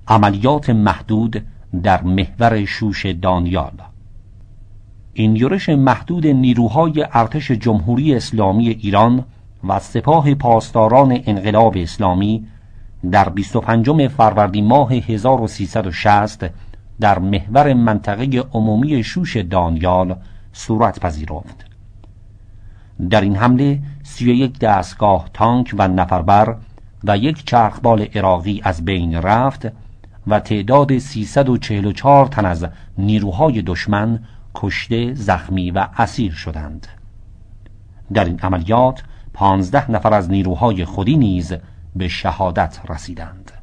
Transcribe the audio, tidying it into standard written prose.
عملیات محدود در محور شوش دانیال. این یورش محدود نیروهای ارتش جمهوری اسلامی ایران و سپاه پاسداران انقلاب اسلامی در 25 فروردین ماه 1360 در محور منطقه عمومی شوش دانیال صورت پذیرفت. در این حمله 31 دستگاه تانک و نفربر و یک چرخبال عراقی از بین رفت و تعداد 344 تن از نیروهای دشمن کشته، زخمی و اسیر شدند. در این عملیات 15 نفر از نیروهای خودی نیز به شهادت رسیدند.